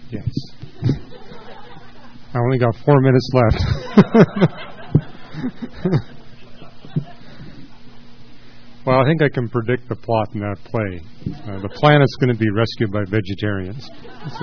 Yes. I only got 4 minutes left. Well, I think I can predict the plot in that play. The planet's going to be rescued by vegetarians. So.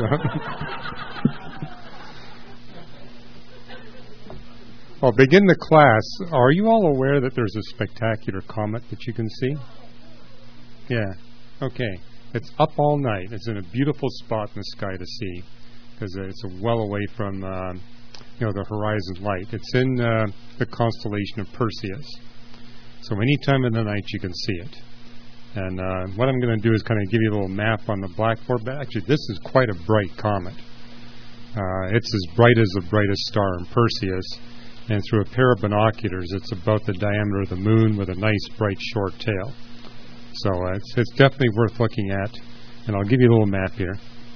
I'll begin the class. Are you all aware that there's a spectacular comet that you can see? Yeah. Okay. It's up all night. It's in a beautiful spot in the sky to see because it's well away from the horizon light. It's in the constellation of Perseus. So any time of the night you can see it. And what I'm going to do is kind of give you a little map on the blackboard. But actually, this is quite a bright comet. It's as bright as the brightest star in Perseus. And through a pair of binoculars, it's about the diameter of the moon with a nice, bright, short tail. So it's definitely worth looking at. And I'll give you a little map here.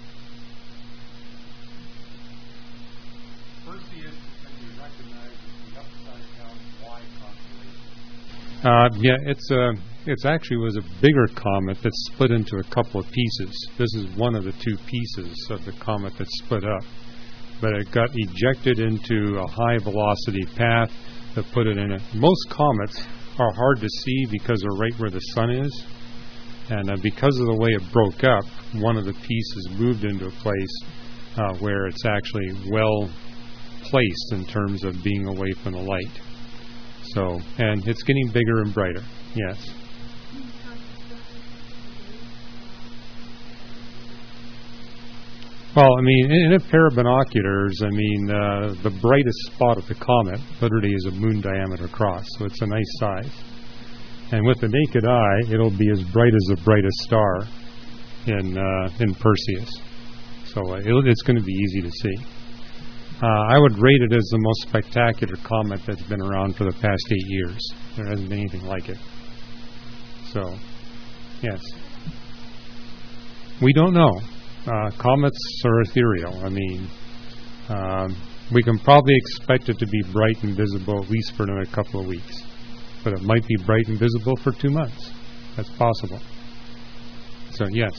Perseus can be recognized as the upside-down Y constellation. It's actually was a bigger comet that split into a couple of pieces. This is one of the two pieces of the comet that split up. But it got ejected into a high-velocity path that put it in it. Most comets are hard to see because they're right where the sun is. And because of the way it broke up, one of the pieces moved into a place where it's actually well placed in terms of being away from the light. So, and it's getting bigger and brighter. Yes. Well, I mean, in a pair of binoculars, the brightest spot of the comet literally is a moon diameter across, so it's a nice size. And with the naked eye, it'll be as bright as the brightest star in Perseus. So it's going to be easy to see. I would rate it as the most spectacular comet that's been around for the past 8 years. There hasn't been anything like it. So, yes. We don't know. Comets are ethereal. We can probably expect it to be bright and visible at least for another couple of weeks. But it might be bright and visible for 2 months. That's possible. So, yes.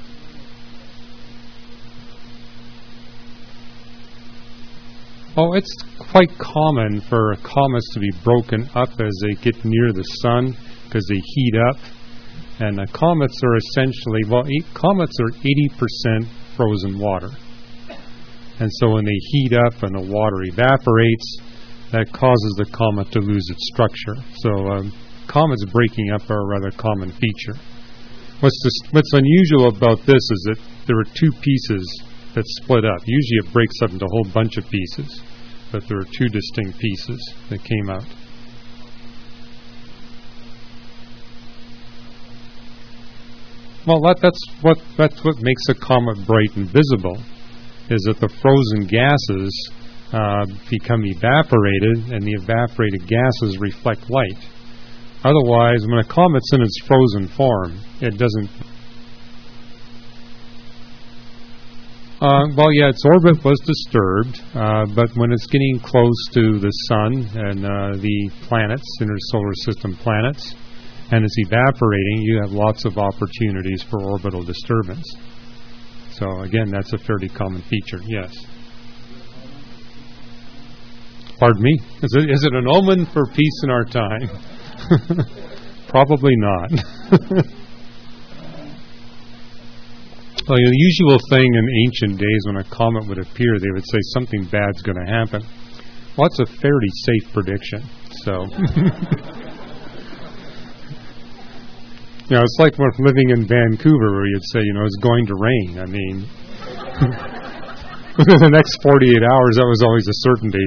Oh, it's quite common for comets to be broken up as they get near the sun because they heat up. And comets are essentially, comets are 80% frozen water. And so when they heat up and the water evaporates, that causes the comet to lose its structure. So comets breaking up are a rather common feature. What's unusual about this is that there are two pieces that split up. Usually it breaks up into a whole bunch of pieces, but there are two distinct pieces that came out. Well, that's what makes a comet bright and visible, is that the frozen gases become evaporated, and the evaporated gases reflect light. Otherwise, when a comet's in its frozen form, it doesn't. Its orbit was disturbed, but when it's getting close to the sun and the planets, inner solar system planets, and it's evaporating, you have lots of opportunities for orbital disturbance. So again, that's a fairly common feature, yes. Pardon me? Is it an omen for peace in our time? Probably not. Well, the usual thing in ancient days when a comet would appear, they would say something bad's going to happen. Well, it's a fairly safe prediction. So, it's like when living in Vancouver where you'd say, it's going to rain. Within the next 48 hours, that was always a certainty.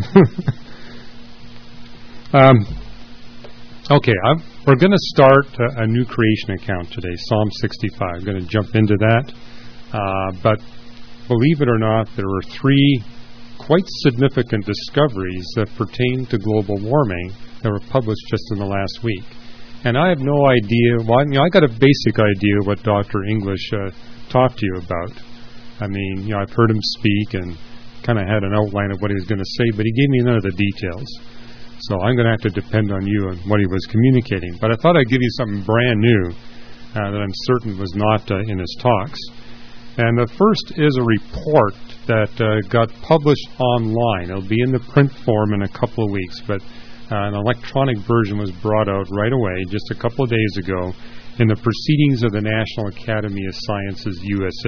So, okay, we're going to start a new creation account today, Psalm 65. I'm going to jump into that. But believe it or not, there were 3 quite significant discoveries that pertain to global warming that were published just in the last week. And I have no idea. Well, I got a basic idea what Dr. English talked to you about. I've heard him speak and kind of had an outline of what he was going to say, but he gave me none of the details. So I'm going to have to depend on you on what he was communicating. But I thought I'd give you something brand new that I'm certain was not in his talks. And the first is a report that got published online. It'll be in the print form in a couple of weeks, but an electronic version was brought out right away just a couple of days ago in the Proceedings of the National Academy of Sciences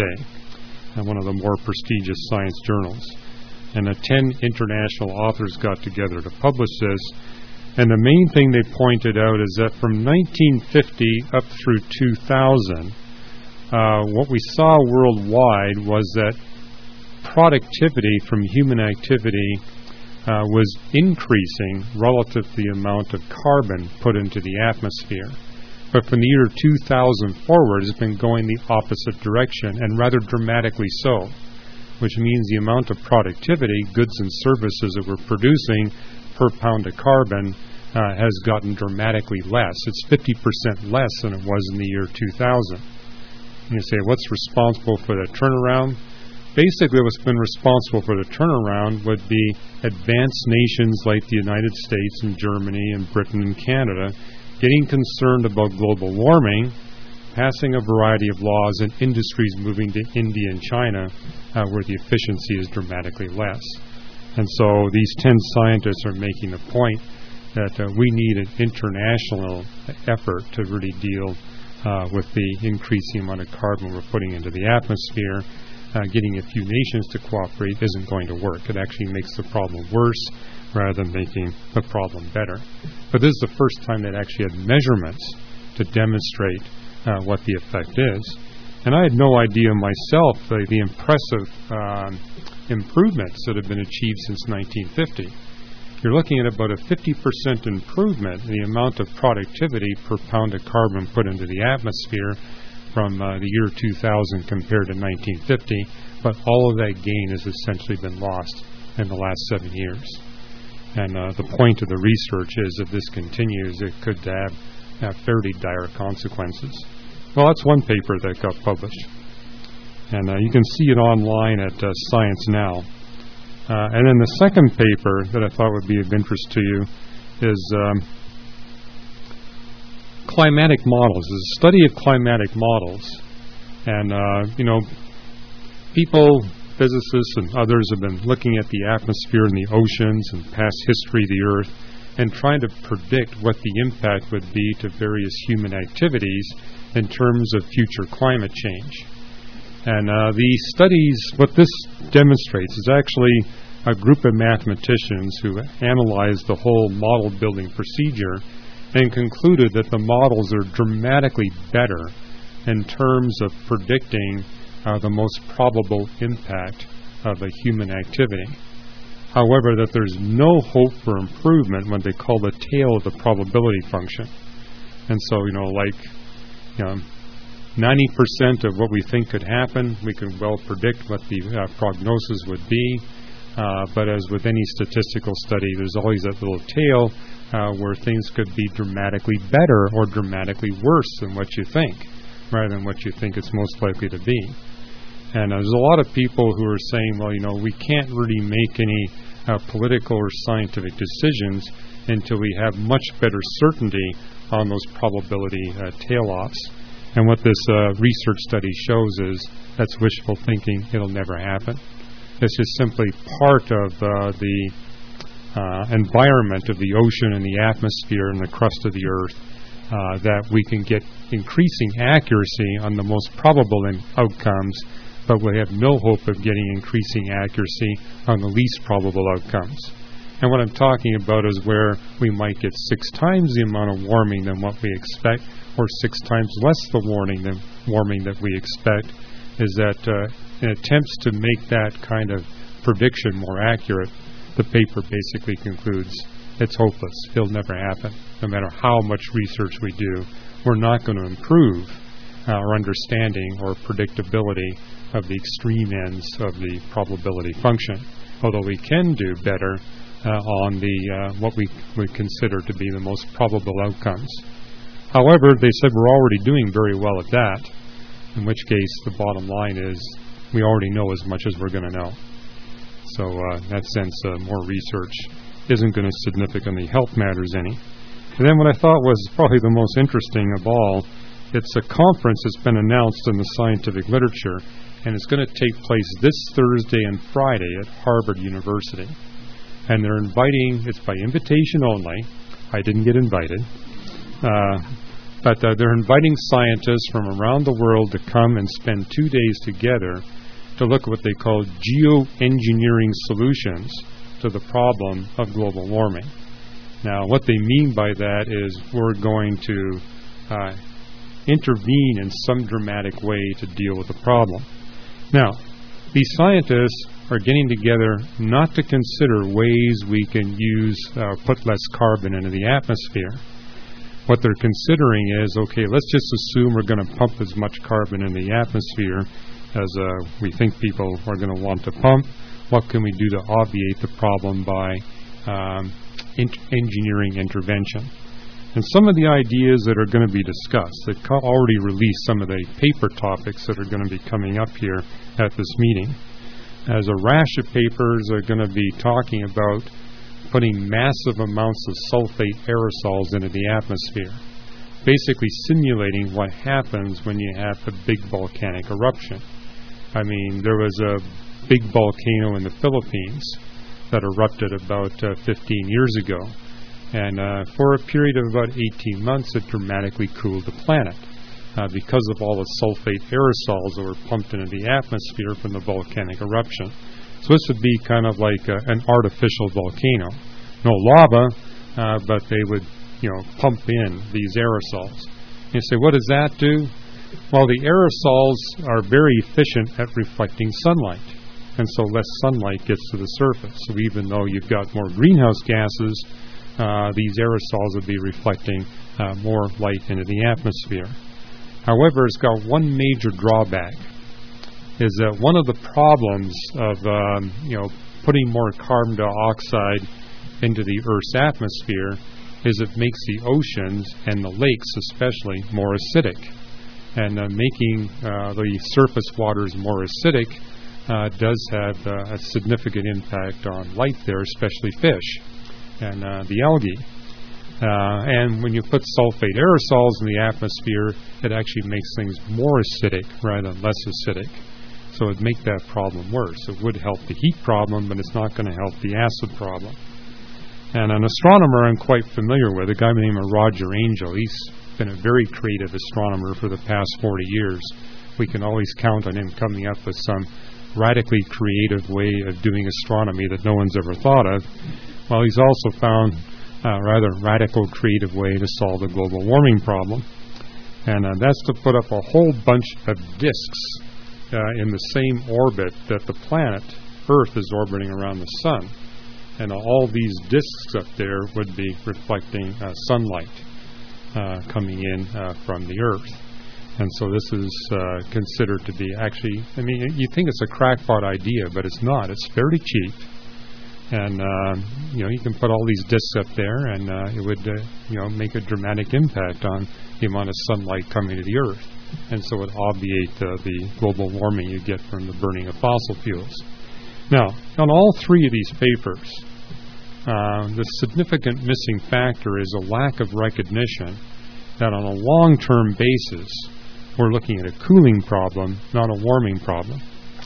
USA, one of the more prestigious science journals. And 10 international authors got together to publish this. And the main thing they pointed out is that from 1950 up through 2000, what we saw worldwide was that productivity from human activity was increasing relative to the amount of carbon put into the atmosphere. But from the year 2000 forward, it's been going the opposite direction, and rather dramatically so, which means the amount of productivity, goods and services that we're producing per pound of carbon has gotten dramatically less. It's 50% less than it was in the year 2000. And you say, what's responsible for the turnaround? Basically, what's been responsible for the turnaround would be advanced nations like the United States and Germany and Britain and Canada getting concerned about global warming, passing a variety of laws, and industries moving to India and China where the efficiency is dramatically less. And so these 10 scientists are making the point that we need an international effort to really deal with the increasing amount of carbon we're putting into the atmosphere. Getting a few nations to cooperate isn't going to work. It actually makes the problem worse rather than making the problem better. But this is the first time they actually had measurements to demonstrate what the effect is. And I had no idea myself the impressive improvements that have been achieved since 1950. You're looking at about a 50% improvement in the amount of productivity per pound of carbon put into the atmosphere from the year 2000 compared to 1950, but all of that gain has essentially been lost in the last 7 years. And the point of the research is if this continues, it could have fairly dire consequences. Well, that's one paper that got published. And you can see it online at Science Now. And then the second paper that I thought would be of interest to you is climatic models. It's a study of climatic models. And, people, physicists and others have been looking at the atmosphere and the oceans and past history of the Earth and trying to predict what the impact would be to various human activities in terms of future climate change. And the studies, what this demonstrates is actually a group of mathematicians who analyzed the whole model building procedure and concluded that the models are dramatically better in terms of predicting the most probable impact of a human activity. However, that there's no hope for improvement when they call the tail of the probability function. And so, 90% of what we think could happen, we can well predict what the prognosis would be. But as with any statistical study, there's always that little tail where things could be dramatically better or dramatically worse than what you think, rather than what you think it's most likely to be. And there's a lot of people who are saying, well, we can't really make any political or scientific decisions until we have much better certainty on those probability tail-offs. And what this research study shows is that's wishful thinking. It'll never happen. It's just simply part of the environment of the ocean and the atmosphere and the crust of the Earth that we can get increasing accuracy on the most probable outcomes, but we have no hope of getting increasing accuracy on the least probable outcomes. And what I'm talking about is where we might get 6 times the amount of warming than what we expect, or 6 times less the warming that we expect, is that in attempts to make that kind of prediction more accurate, the paper basically concludes it's hopeless. It'll never happen. No matter how much research we do, we're not going to improve our understanding or predictability of the extreme ends of the probability function, although we can do better on the what we would consider to be the most probable outcomes. However, they said we're already doing very well at that, in which case the bottom line is we already know as much as we're going to know. So in that sense, more research isn't going to significantly help matters any. And then what I thought was probably the most interesting of all, it's a conference that's been announced in the scientific literature, and it's going to take place this Thursday and Friday at Harvard University. And they're inviting, it's by invitation only. I didn't get invited. But they're inviting scientists from around the world to come and spend 2 days together to look at what they call geoengineering solutions to the problem of global warming. Now, what they mean by that is we're going to intervene in some dramatic way to deal with the problem. Now, these scientists are getting together not to consider ways we can put less carbon into the atmosphere. What they're considering is, okay, let's just assume we're going to pump as much carbon in the atmosphere as we think people are going to want to pump. What can we do to obviate the problem by engineering intervention? And some of the ideas that are going to be discussed, they've already released some of the paper topics that are going to be coming up here at this meeting. As a rash of papers are going to be talking about putting massive amounts of sulfate aerosols into the atmosphere, basically simulating what happens when you have a big volcanic eruption. I mean, there was a big volcano in the Philippines that erupted about 15 years ago. And for a period of about 18 months, it dramatically cooled the planet because of all the sulfate aerosols that were pumped into the atmosphere from the volcanic eruption. So this would be kind of like an artificial volcano. No lava, but they would, pump in these aerosols. And you say, what does that do? Well, the aerosols are very efficient at reflecting sunlight. And so less sunlight gets to the surface. So even though you've got more greenhouse gases, these aerosols will be reflecting more light into the atmosphere. However, it's got one major drawback, is that one of the problems of putting more carbon dioxide into the Earth's atmosphere is it makes the oceans and the lakes especially more acidic. And making the surface waters more acidic does have a significant impact on life there, especially fish and the algae. And when you put sulfate aerosols in the atmosphere, it actually makes things more acidic rather than less acidic. So it would make that problem worse. It would help the heat problem, but it's not going to help the acid problem. And an astronomer I'm quite familiar with, a guy named Roger Angel, he's been a very creative astronomer for the past 40 years. We can always count on him coming up with some radically creative way of doing astronomy that no one's ever thought of. Well, he's also found a rather radical, creative way to solve the global warming problem. And that's to put up a whole bunch of disks in the same orbit that the planet Earth is orbiting around the sun. And all these disks up there would be reflecting sunlight coming in from the Earth. And so this is considered to be actually, you think it's a crackpot idea, but it's not. It's fairly cheap. And, you can put all these disks up there, and it would, make a dramatic impact on the amount of sunlight coming to the Earth. And so it would obviate the global warming you get from the burning of fossil fuels. Now, on all three of these papers, the significant missing factor is a lack of recognition that on a long-term basis, we're looking at a cooling problem, not a warming problem.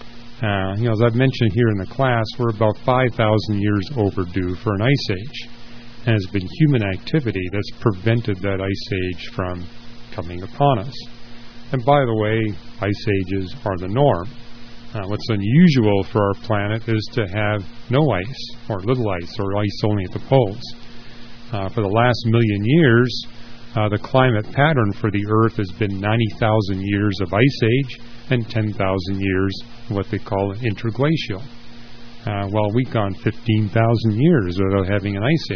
As I've mentioned here in the class, we're about 5,000 years overdue for an ice age. And it's been human activity that's prevented that ice age from coming upon us. And by the way, ice ages are the norm. What's unusual for our planet is to have no ice, or little ice, or ice only at the poles. For the last million years, the climate pattern for the Earth has been 90,000 years of ice age and 10,000 years of what they call interglacial. Well, we've gone 15,000 years without having an ice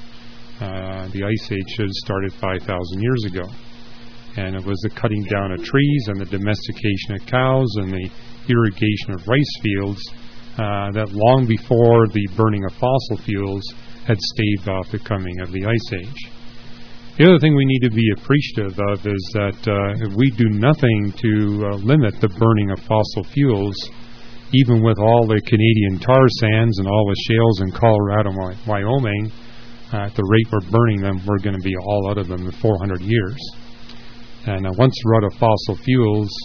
age. The ice age should have started 5,000 years ago. And it was the cutting down of trees and the domestication of cows and the irrigation of rice fields that long before the burning of fossil fuels had staved off the coming of the ice age. The other thing we need to be appreciative of is that if we do nothing to limit the burning of fossil fuels, even with all the Canadian tar sands and all the shales in Colorado and Wyoming, at the rate we're burning them, we're going to be all out of them in 400 years. And once we're out of fossil fuels,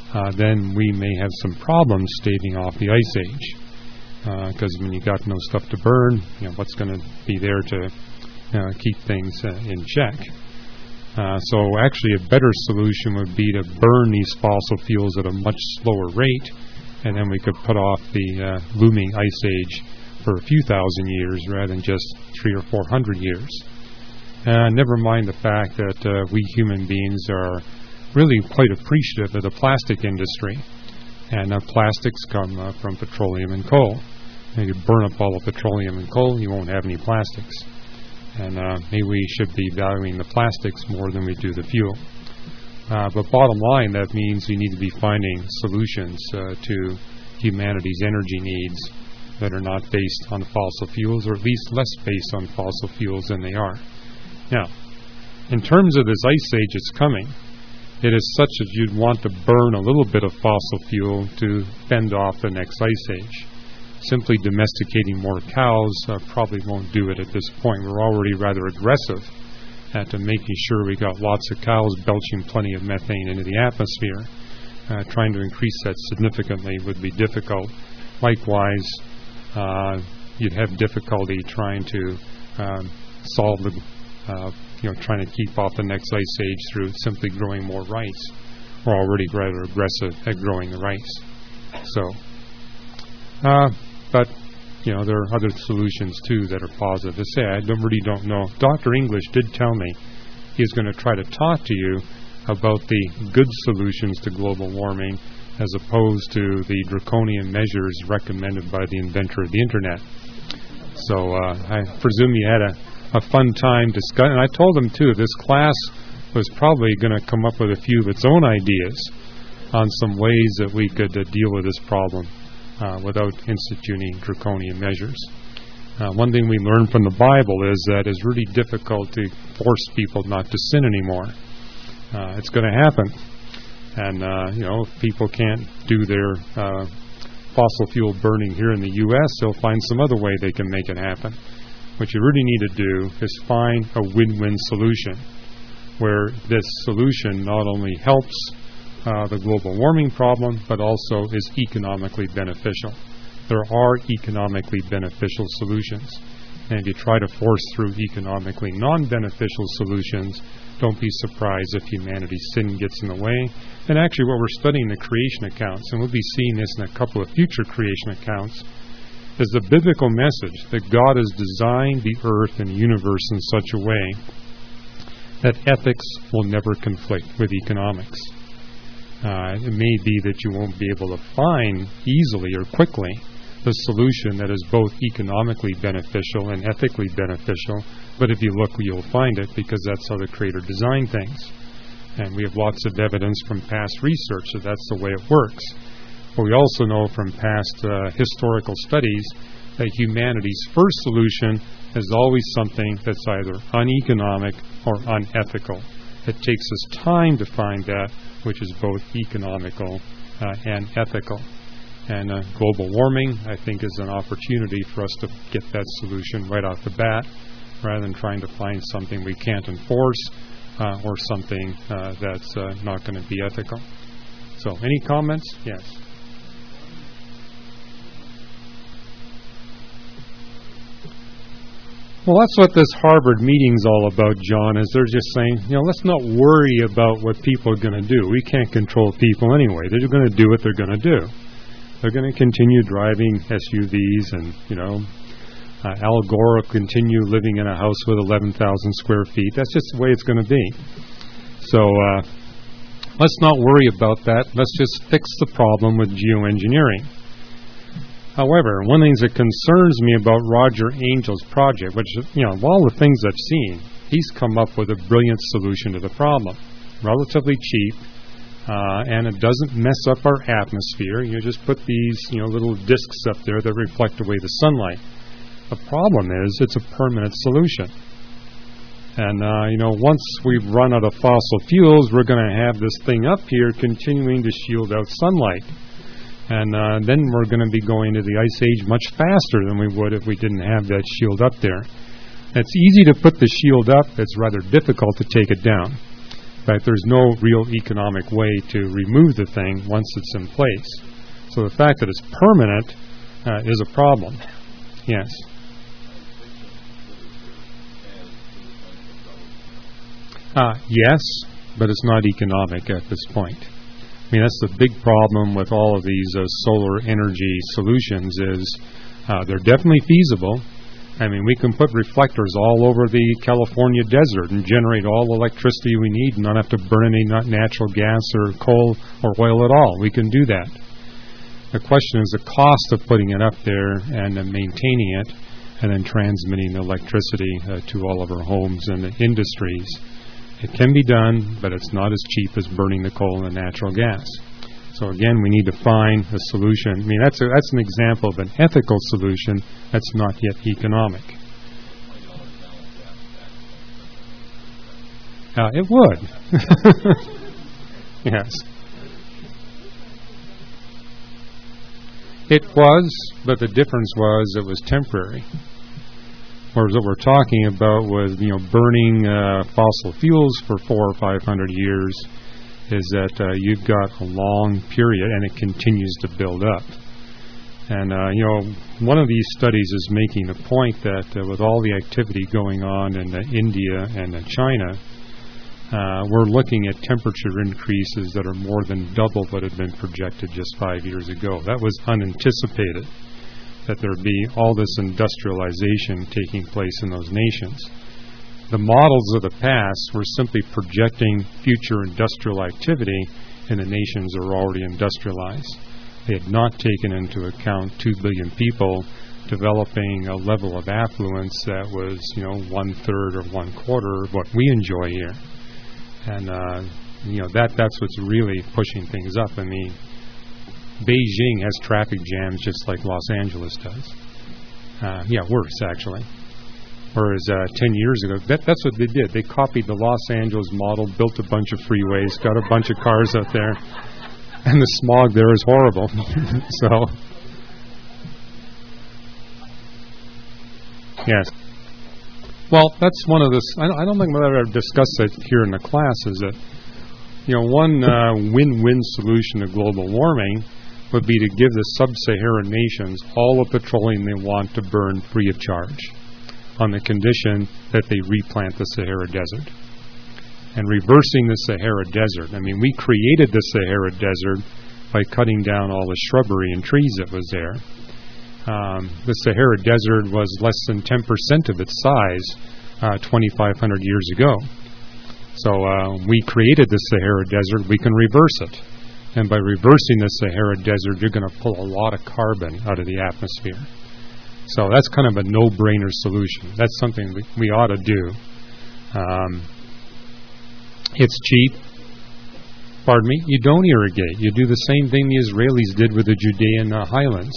then we may have some problems staving off the ice age. Because when you got no stuff to burn, what's going to be there to keep things in check? So actually a better solution would be to burn these fossil fuels at a much slower rate, and then we could put off the looming ice age for a few thousand years rather than just 300 or 400 years. Never mind the fact that we human beings are really quite appreciative of the plastic industry. And plastics come from petroleum and coal. And you burn up all the petroleum and coal, you won't have any plastics. And maybe we should be valuing the plastics more than we do the fuel. But bottom line, that means we need to be finding solutions to humanity's energy needs that are not based on fossil fuels, or at least less based on fossil fuels than they are. Now, in terms of this ice age that's coming, it is such that you'd want to burn a little bit of fossil fuel to fend off the next ice age. Simply domesticating more cows probably won't do it at this point. We're already rather aggressive at making sure we got lots of cows belching plenty of methane into the atmosphere. Trying to increase that significantly would be difficult. Likewise, you'd have difficulty trying to solve the trying to keep off the next ice age through simply growing more rice. We're already rather aggressive at growing the rice. So, but there are other solutions too that are positive. To say, I really don't know. Dr. English did tell me he's going to try to talk to you about the good solutions to global warming as opposed to the draconian measures recommended by the inventor of the Internet. So I presume you had a fun time discussing. And I told him, too, this class was probably going to come up with a few of its own ideas on some ways that we could deal with this problem without instituting draconian measures. One thing we learned from the Bible is that it's really difficult to force people not to sin anymore. It's going to happen. And, if people can't do their fossil fuel burning here in the U.S., they'll find some other way they can make it happen. What you really need to do is find a win-win solution where this solution not only helps the global warming problem, but also is economically beneficial. There are economically beneficial solutions. And if you try to force through economically non-beneficial solutions, don't be surprised if humanity's sin gets in the way. And actually what we're studying, the creation accounts, and we'll be seeing this in a couple of future creation accounts, is the biblical message that God has designed the earth and the universe in such a way that ethics will never conflict with economics. It may be that you won't be able to find easily or quickly the solution that is both economically beneficial and ethically beneficial, but if you look, you'll find it, because that's how the Creator designed things. And we have lots of evidence from past research that that's the way it works. But we also know from past historical studies that humanity's first solution is always something that's either uneconomic or unethical. It takes us time to find that which is both economical and ethical. And global warming, I think, is an opportunity for us to get that solution right off the bat, rather than trying to find something we can't enforce or something that's not going to be ethical. So, any comments? Yes. Well, that's what this Harvard meeting's all about, John, is they're just saying, let's not worry about what people are going to do. We can't control people anyway. They're going to do what they're going to do. They're going to continue driving SUVs and, Al Gore will continue living in a house with 11,000 square feet. That's just the way it's going to be. So let's not worry about that. Let's just fix the problem with geoengineering. However, one of the things that concerns me about Roger Angel's project, which, of all the things I've seen, he's come up with a brilliant solution to the problem. Relatively cheap, and it doesn't mess up our atmosphere. You just put these, little discs up there that reflect away the sunlight. The problem is it's a permanent solution. And, once we've run out of fossil fuels, we're going to have this thing up here continuing to shield out sunlight. And then we're going to be going to the ice age much faster than we would if we didn't have that shield up there. It's easy to put the shield up. It's rather difficult to take it down. fact, there's no real economic way to remove the thing once it's in place. So the fact that it's permanent is a problem. Yes. Yes, but it's not economic at this point. I mean, that's the big problem with all of these solar energy solutions is they're definitely feasible. I mean, we can put reflectors all over the California desert and generate all the electricity we need and not have to burn any natural gas or coal or oil at all. We can do that. The question is the cost of putting it up there and maintaining it and then transmitting the electricity to all of our homes and the industries. It can be done, but it's not as cheap as burning the coal and the natural gas. So again, we need to find a solution. I mean, that's an example of an ethical solution that's not yet economic. It would. Yes. It was, but the difference was it was temporary. Whereas what we're talking about was, burning fossil fuels for 400 or 500 years is that you've got a long period and it continues to build up. And, one of these studies is making the point that with all the activity going on in India and China, we're looking at temperature increases that are more than double what had been projected just 5 years ago. That was unanticipated, that there would be all this industrialization taking place in those nations. The models of the past were simply projecting future industrial activity in the nations that were already industrialized. They had not taken into account 2 billion people developing a level of affluence that was, 1/3 or 1/4 of what we enjoy here. And, that's what's really pushing things up. I mean, Beijing has traffic jams just like Los Angeles does. Worse, actually. Whereas 10 years ago, that's what they did. They copied the Los Angeles model, built a bunch of freeways, got a bunch of cars out there, and the smog there is horrible. So, yes. Well, that's one of the... I don't think we'll ever discuss that here in the class, is that, one win-win solution to global warming would be to give the sub-Saharan nations all the petroleum they want to burn free of charge, on the condition that they replant the Sahara Desert. And reversing the Sahara Desert, I mean, we created the Sahara Desert by cutting down all the shrubbery and trees that was there. The Sahara Desert was less than 10% of its size 2,500 years ago. So we created the Sahara Desert, we can reverse it. And by reversing the Sahara Desert, you're going to pull a lot of carbon out of the atmosphere. So that's kind of a no-brainer solution. That's something that we ought to do. It's cheap. Pardon me? You don't irrigate. You do the same thing the Israelis did with the Judean highlands.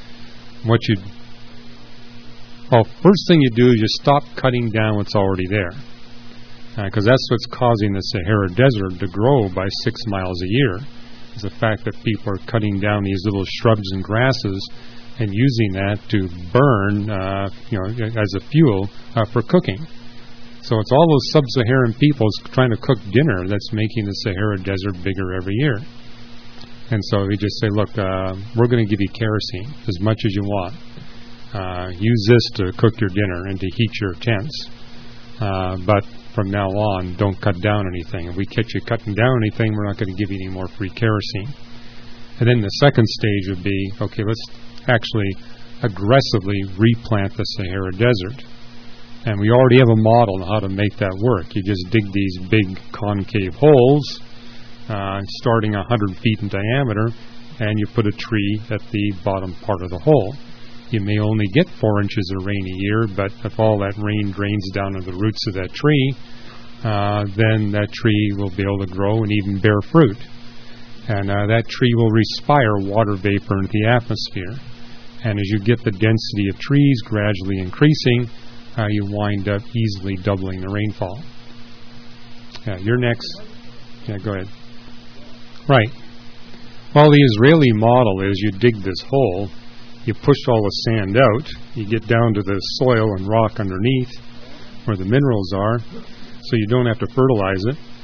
First thing you do is you stop cutting down what's already there. Because that's what's causing the Sahara Desert to grow by 6 miles a year, is the fact that people are cutting down these little shrubs and grasses and using that to burn, as a fuel for cooking. So it's all those sub-Saharan peoples trying to cook dinner that's making the Sahara Desert bigger every year. And so we just say, look, we're going to give you kerosene as much as you want. Use this to cook your dinner and to heat your tents. But from now on, don't cut down anything. If we catch you cutting down anything, we're not going to give you any more free kerosene. And then the second stage would be, okay, let's actually aggressively replant the Sahara Desert. And we already have a model on how to make that work. You just dig these big concave holes, starting 100 feet in diameter, and you put a tree at the bottom part of the hole. You may only get 4 inches of rain a year, but if all that rain drains down to the roots of that tree, then that tree will be able to grow and even bear fruit. And that tree will respire water vapor into the atmosphere. And as you get the density of trees gradually increasing, you wind up easily doubling the rainfall. You're next. Yeah, go ahead. Right. Well, the Israeli model is you dig this hole, you push all the sand out, you get down to the soil and rock underneath where the minerals are, so you don't have to fertilize it.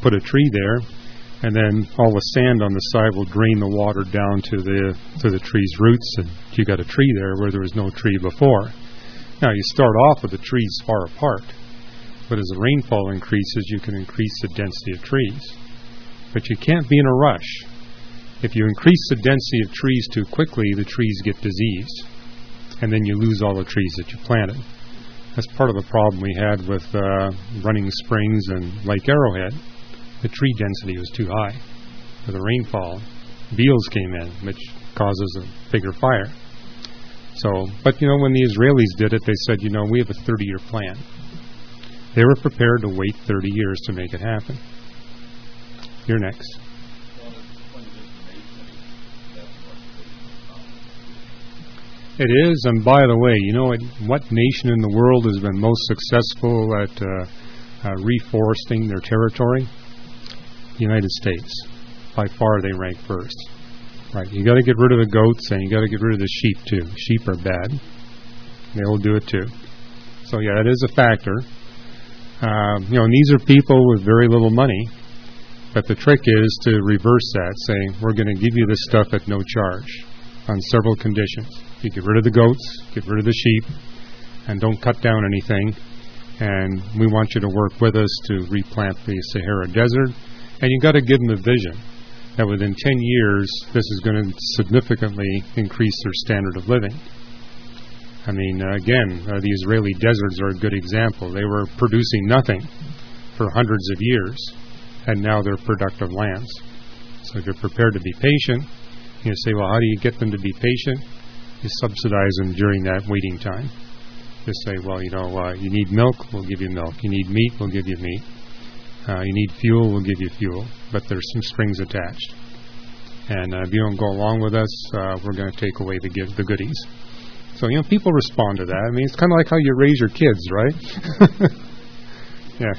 put a tree there, and then all the sand on the side will drain the water down to the tree's roots, and you got a tree there where there was no tree before. Now, you start off with the trees far apart, but as the rainfall increases, you can increase the density of trees. But you can't be in a rush. If you increase the density of trees too quickly, the trees get diseased, and then you lose all the trees that you planted. That's part of the problem we had with Running Springs and Lake Arrowhead. The tree density was too high. For the rainfall, beetles came in, which causes a bigger fire. But when the Israelis did it, they said, we have a 30-year plan. They were prepared to wait 30 years to make it happen. You're next. It is, and by the way, what nation in the world has been most successful at reforesting their territory? The United States. By far, they rank first. Right? You got to get rid of the goats, and you got to get rid of the sheep too. Sheep are bad. They will do it too. So yeah, it is a factor. And these are people with very little money, but the trick is to reverse that, saying we're going to give you this stuff at no charge on several conditions. You get rid of the goats, get rid of the sheep, and don't cut down anything. And we want you to work with us to replant the Sahara Desert. And you've got to give them a vision that within 10 years, this is going to significantly increase their standard of living. I mean, again, the Israeli deserts are a good example. They were producing nothing for hundreds of years, and now they're productive lands. So if you're prepared to be patient, you say, well, how do you get them to be patient? You subsidize them during that waiting time. Just say, well, you need milk, we'll give you milk. You need meat, we'll give you meat. You need fuel, we'll give you fuel. But there's some strings attached. And if you don't go along with us, we're going to take away the goodies. So, people respond to that. I mean, it's kind of like how you raise your kids, right? Yes.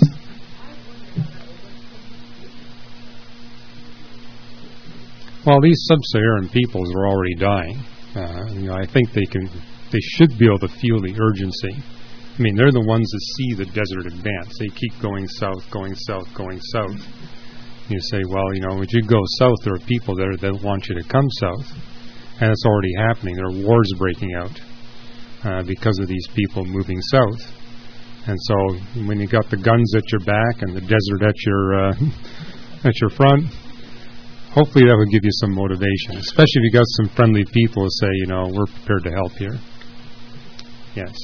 Well, these sub-Saharan peoples are already dying. I think they should be able to feel the urgency. I mean, they're the ones that see the desert advance. They keep going south, going south, going south. You say, well, when you go south, there are people there that want you to come south. And it's already happening. There are wars breaking out because of these people moving south. And so when you got the guns at your back and the desert at your front, hopefully that would give you some motivation, especially if you got some friendly people who say, we're prepared to help here. Yes.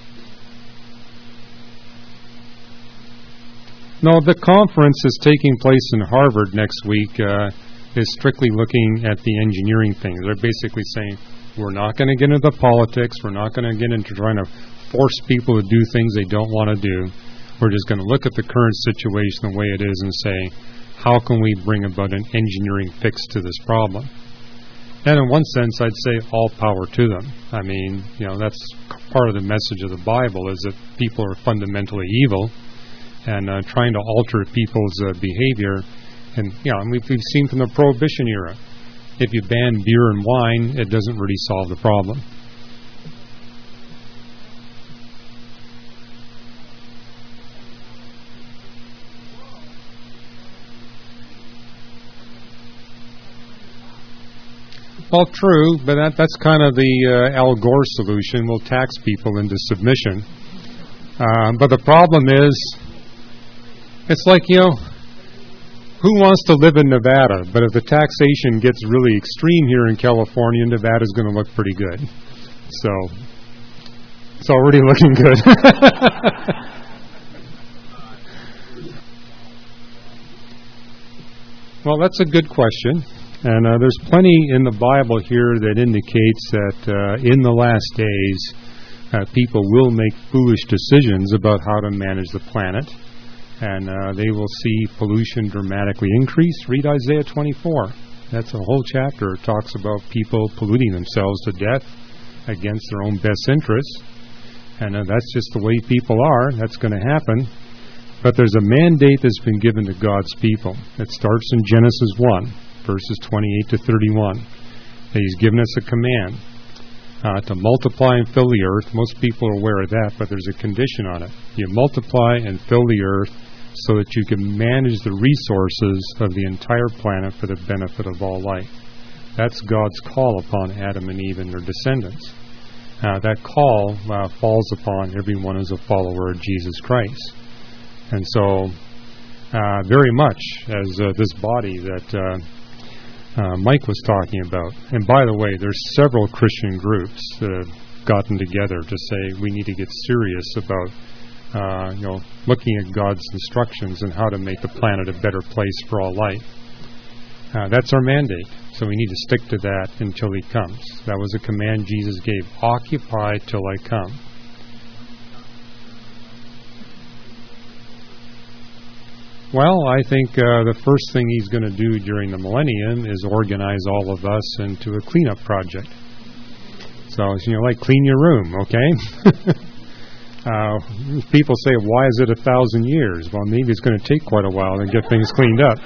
No, the conference is taking place in Harvard next week. Is strictly looking at the engineering things. They're basically saying, we're not going to get into politics. We're not going to get into trying to force people to do things they don't want to do. We're just going to look at the current situation the way it is and say, how can we bring about an engineering fix to this problem? And in one sense, I'd say all power to them. I mean, that's part of the message of the Bible is that people are fundamentally evil and trying to alter people's behavior. And we've seen from the Prohibition era, if you ban beer and wine, it doesn't really solve the problem. Well, true, but that's kind of the Al Gore solution. We'll tax people into submission. But the problem is, it's like, who wants to live in Nevada? But if the taxation gets really extreme here in California, Nevada's going to look pretty good. So, it's already looking good. Well, that's a good question. And there's plenty in the Bible here that indicates that in the last days, people will make foolish decisions about how to manage the planet. And they will see pollution dramatically increase. Read Isaiah 24. That's a whole chapter. It talks about people polluting themselves to death against their own best interests. And that's just the way people are. That's going to happen. But there's a mandate that's been given to God's people. It starts in Genesis 1, verses 28 to 31. That He's given us a command to multiply and fill the earth. Most people are aware of that, but there's a condition on it. You multiply and fill the earth so that you can manage the resources of the entire planet for the benefit of all life. That's God's call upon Adam and Eve and their descendants. That call falls upon everyone as a follower of Jesus Christ. And so, very much as this body that Mike was talking about. And by the way, there's several Christian groups that have gotten together to say we need to get serious about looking at God's instructions and how to make the planet a better place for all life. That's our mandate. So we need to stick to that until He comes. That was a command Jesus gave. Occupy till I come. Well, I think the first thing He's going to do during the millennium is organize all of us into a cleanup project. So, like clean your room, okay? People say, why is it 1,000 years? Well, maybe it's going to take quite a while to get things cleaned up.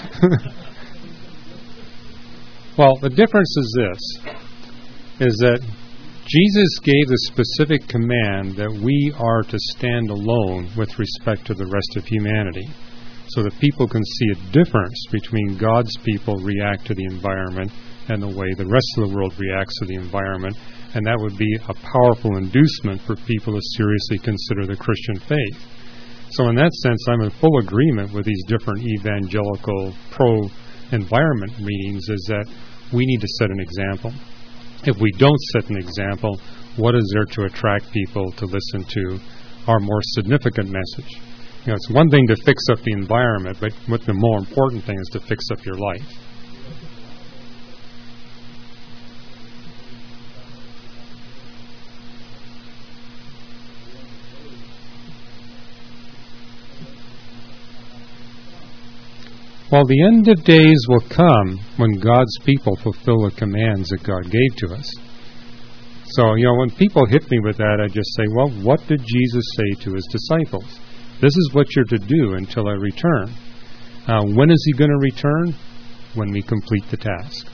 Well, the difference is this, is that Jesus gave the specific command that we are to stand alone with respect to the rest of humanity, so that people can see a difference between God's people react to the environment and the way the rest of the world reacts to the environment. And that would be a powerful inducement for people to seriously consider the Christian faith. So in that sense, I'm in full agreement with these different evangelical pro-environment meetings, is that we need to set an example. If we don't set an example, what is there to attract people to listen to our more significant message? It's one thing to fix up the environment, but what the more important thing is to fix up your life. Well, the end of days will come when God's people fulfill the commands that God gave to us. So, when people hit me with that, I just say, well, what did Jesus say to His disciples? This is what you're to do until I return. When is He going to return? When we complete the task.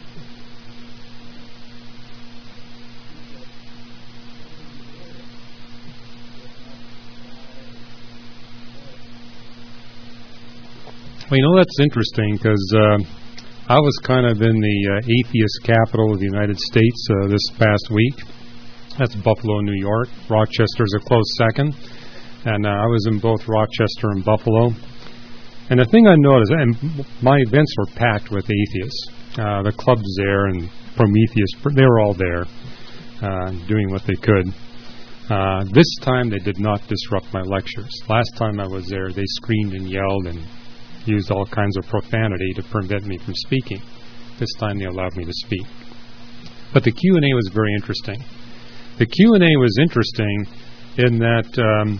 Well, that's interesting, because I was kind of in the atheist capital of the United States this past week. That's Buffalo, New York. Rochester's a close second. And I was in both Rochester and Buffalo. And the thing I noticed, and my events were packed with atheists. The clubs there and Prometheus, they were all there doing what they could. This time they did not disrupt my lectures. Last time I was there, they screamed and yelled and used all kinds of profanity to prevent me from speaking. This time they allowed me to speak. But the Q&A was very interesting. The Q&A was interesting in that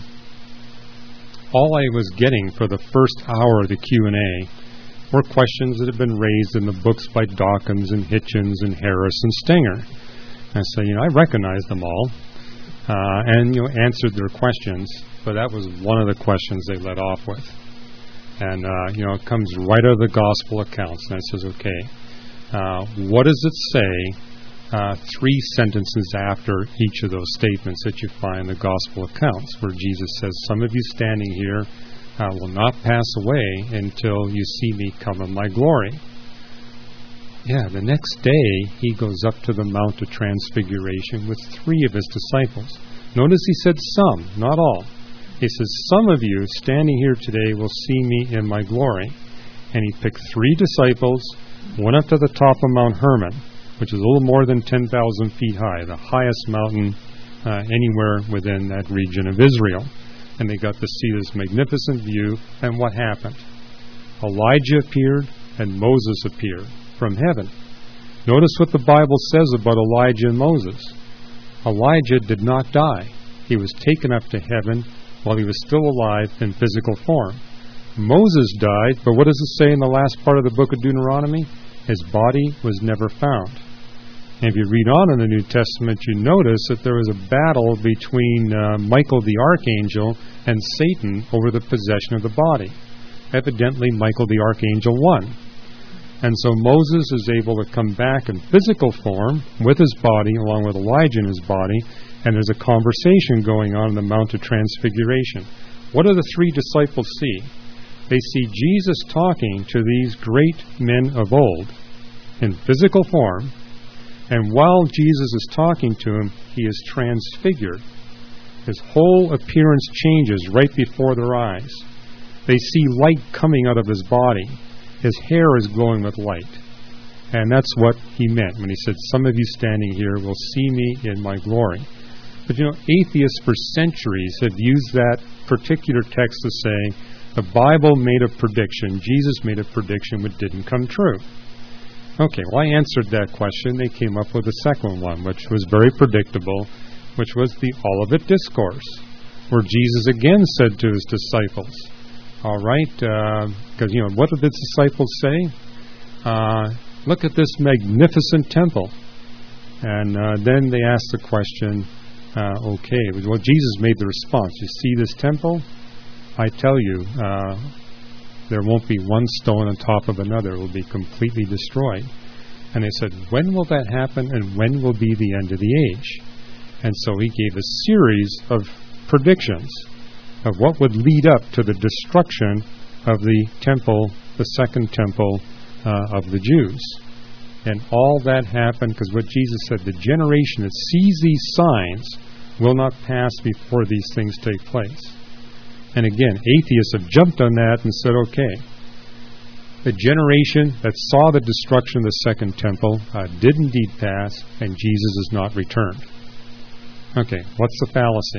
all I was getting for the first hour of the Q&A were questions that had been raised in the books by Dawkins and Hitchens and Harris and Stenger. I said, I recognize them all, and answered their questions, but that was one of the questions they led off with. And, it comes right out of the gospel accounts. And I says, okay, what does it say 3 sentences after each of those statements that you find in the gospel accounts, where Jesus says, some of you standing here will not pass away until you see me come in my glory. Yeah, the next day, He goes up to the Mount of Transfiguration with 3 of His disciples. Notice He said some, not all. He says, some of you standing here today will see me in my glory. And He picked 3 disciples, went up to the top of Mount Hermon, which is a little more than 10,000 feet high, the highest mountain anywhere within that region of Israel. And they got to see this magnificent view. And what happened? Elijah appeared and Moses appeared from heaven. Notice what the Bible says about Elijah and Moses. Elijah did not die. He was taken up to heaven while he was still alive in physical form. Moses died, but what does it say in the last part of the book of Deuteronomy? His body was never found. And if you read on in the New Testament, you notice that there was a battle between Michael the archangel and Satan over the possession of the body. Evidently, Michael the archangel won. And so Moses is able to come back in physical form with his body, along with Elijah in his body, and there's a conversation going on in the Mount of Transfiguration. What do the three disciples see? They see Jesus talking to these great men of old in physical form, and while Jesus is talking to him, he is transfigured. His whole appearance changes right before their eyes. They see light coming out of his body. His hair is glowing with light. And that's what he meant when he said, some of you standing here will see me in my glory. But atheists for centuries have used that particular text to say, the Bible made a prediction, Jesus made a prediction which didn't come true. Okay, well, I answered that question. They came up with a second one, which was very predictable, which was the Olivet Discourse, where Jesus again said to his disciples, all right, because, what did the disciples say? Look at this magnificent temple. And then they asked the question, okay, well, Jesus made the response. You see this temple? I tell you, there won't be one stone on top of another. It will be completely destroyed. And they said, when will that happen, and when will be the end of the age? And so he gave a series of predictions of what would lead up to the destruction of the temple, the second temple of the Jews. And all that happened because what Jesus said, the generation that sees these signs will not pass before these things take place. And again, atheists have jumped on that and said, okay, the generation that saw the destruction of the second temple did indeed pass, and Jesus is not returned. Okay, what's the fallacy?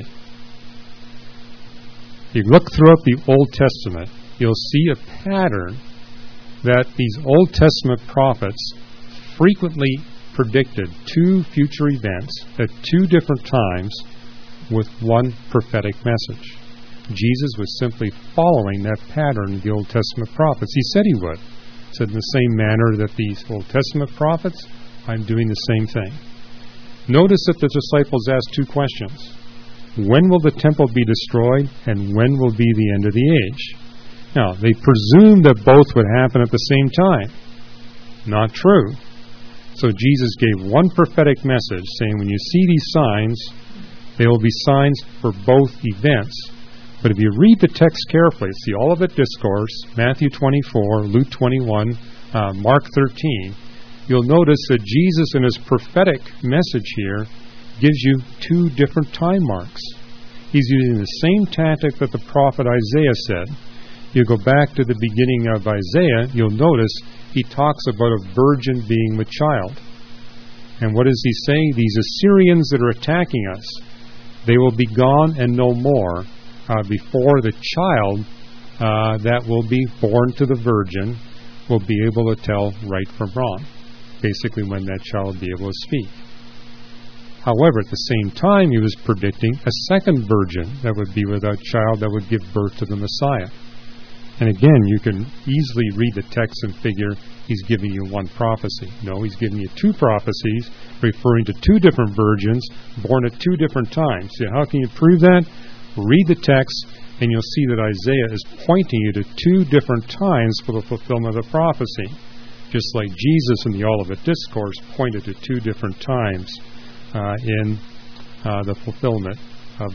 You look throughout the Old Testament, you'll see a pattern that these Old Testament prophets frequently predicted two future events at two different times with one prophetic message. Jesus was simply following that pattern of the Old Testament prophets. He said he would. He said in the same manner that these Old Testament prophets, I'm doing the same thing. Notice that the disciples asked two questions. When will the temple be destroyed, and when will be the end of the age? Now, they presumed that both would happen at the same time. Not true. So Jesus gave one prophetic message saying, when you see these signs, they will be signs for both events. But if you read the text carefully, it's the Olivet Discourse, Matthew 24, Luke 21, Mark 13, you'll notice that Jesus in his prophetic message here gives you two different time marks. He's using the same tactic that the prophet Isaiah said. You go back to the beginning of Isaiah, you'll notice he talks about a virgin being with child. And what does he say? These Assyrians that are attacking us, they will be gone and no more before the child that will be born to the virgin will be able to tell right from wrong. Basically when that child will be able to speak. However, at the same time, he was predicting a second virgin that would be without child that would give birth to the Messiah. And again, you can easily read the text and figure he's giving you one prophecy. No, he's giving you two prophecies referring to two different virgins born at two different times. See, how can you prove that? Read the text, and you'll see that Isaiah is pointing you to two different times for the fulfillment of the prophecy. Just like Jesus in the Olivet Discourse pointed to two different times in the fulfillment of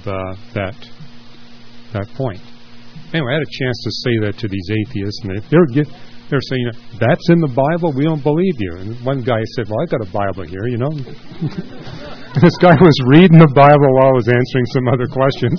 that point. Anyway, I had a chance to say that to these atheists, and they're saying, that's in the Bible? We don't believe you. And one guy said, well, I got a Bible here, This guy was reading the Bible while I was answering some other questions.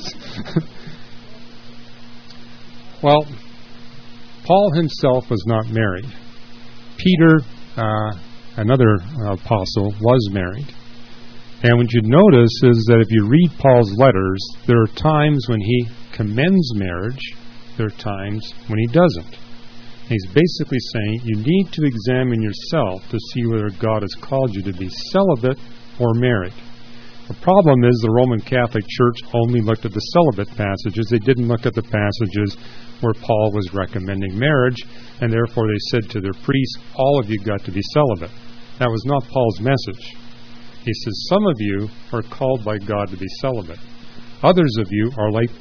Well, Paul himself was not married. Peter, another apostle, was married. And what you'd notice is that if you read Paul's letters, there are times when he commends marriage, there are times when he doesn't. He's basically saying you need to examine yourself to see whether God has called you to be celibate or married. The problem is the Roman Catholic Church only looked at the celibate passages. They didn't look at the passages where Paul was recommending marriage, and therefore they said to their priests, all of you got to be celibate. That was not Paul's message. He says, some of you are called by God to be celibate. Others of you are like...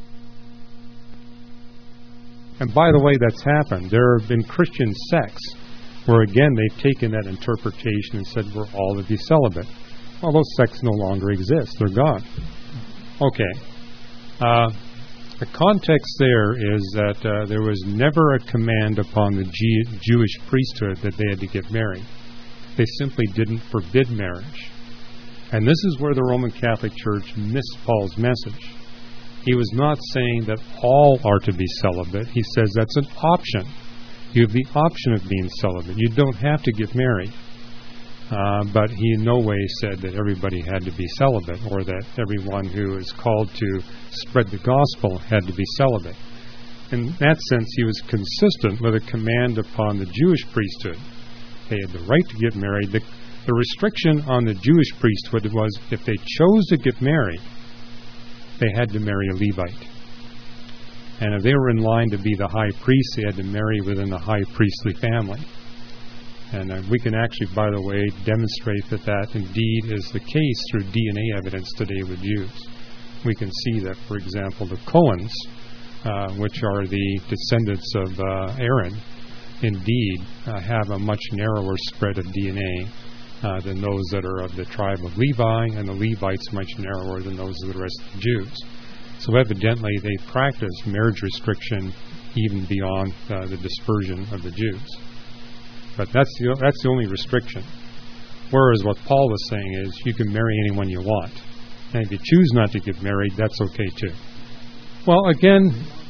And by the way, that's happened. There have been Christian sects where, again, they've taken that interpretation and said, we're all to be celibate. Well, those sects no longer exist. They're gone. Okay. The context there is that there was never a command upon the Jewish priesthood that they had to get married. They simply didn't forbid marriage. And this is where the Roman Catholic Church missed Paul's message. He was not saying that all are to be celibate. He says that's an option. You have the option of being celibate. You don't have to get married. But he in no way said that everybody had to be celibate or that everyone who is called to spread the gospel had to be celibate. In that sense, he was consistent with a command upon the Jewish priesthood. They had the right to get married. The restriction on the Jewish priesthood was if they chose to get married, they had to marry a Levite. And if they were in line to be the high priest, they had to marry within the high priestly family. And we can actually, by the way, demonstrate that that indeed is the case through DNA evidence today with Jews. We can see that, for example, the Cohens, which are the descendants of Aaron, indeed have a much narrower spread of DNA than those that are of the tribe of Levi, and the Levites much narrower than those of the rest of the Jews. So evidently they practice marriage restriction even beyond the dispersion of the Jews. But that's the only restriction. Whereas what Paul was saying is you can marry anyone you want. And if you choose not to get married, that's okay too. Well, again,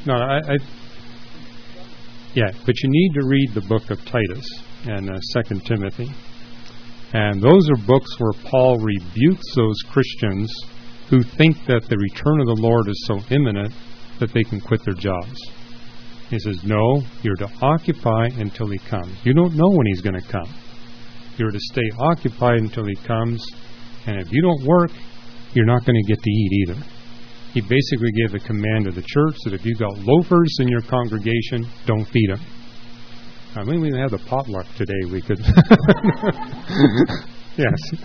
but you need to read the book of Titus and 2 Timothy. And those are books where Paul rebukes those Christians who think that the return of the Lord is so imminent that they can quit their jobs. He says, no, you're to occupy until he comes. You don't know when he's going to come. You're to stay occupied until he comes, and if you don't work, you're not going to get to eat either. He basically gave a command to the church that if you got loafers in your congregation, don't feed them. I mean, we have the potluck today. We could... Yes.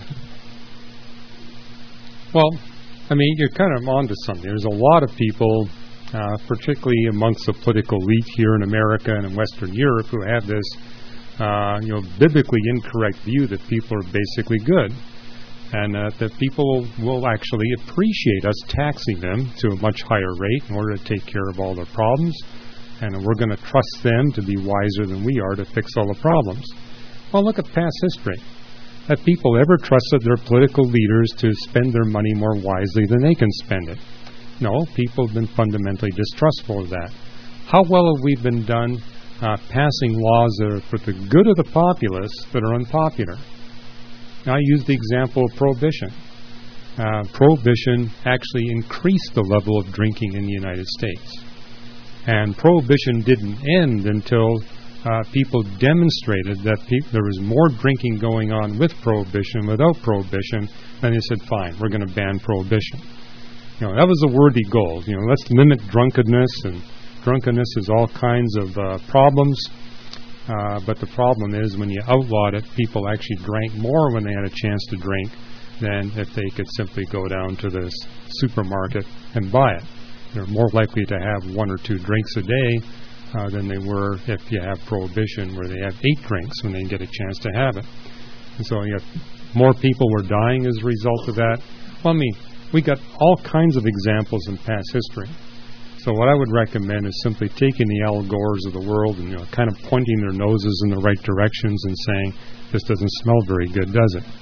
Well, I mean, you're kind of onto something. There's a lot of people, particularly amongst the political elite here in America and in Western Europe, who have this, biblically incorrect view that people are basically good, and that people will actually appreciate us taxing them to a much higher rate in order to take care of all their problems, and we're going to trust them to be wiser than we are to fix all the problems. Well, look at past history. Have people ever trusted their political leaders to spend their money more wisely than they can spend it? No, people have been fundamentally distrustful of that. How well have we been done passing laws that are for the good of the populace that are unpopular? I use the example of prohibition. Prohibition actually increased the level of drinking in the United States. And prohibition didn't end until people demonstrated that there was more drinking going on with prohibition, without prohibition, and they said, fine, we're going to ban prohibition. That was a worthy goal. Let's limit drunkenness, and drunkenness is all kinds of problems. But the problem is when you outlawed it, people actually drank more when they had a chance to drink than if they could simply go down to the supermarket and buy it. They're more likely to have 1 or 2 drinks a day than they were if you have prohibition, where they have 8 drinks when they get a chance to have it. And so more people were dying as a result of that. Well, I mean, we got all kinds of examples in past history. So what I would recommend is simply taking the Al Gores of the world and kind of pointing their noses in the right directions and saying, this doesn't smell very good, does it?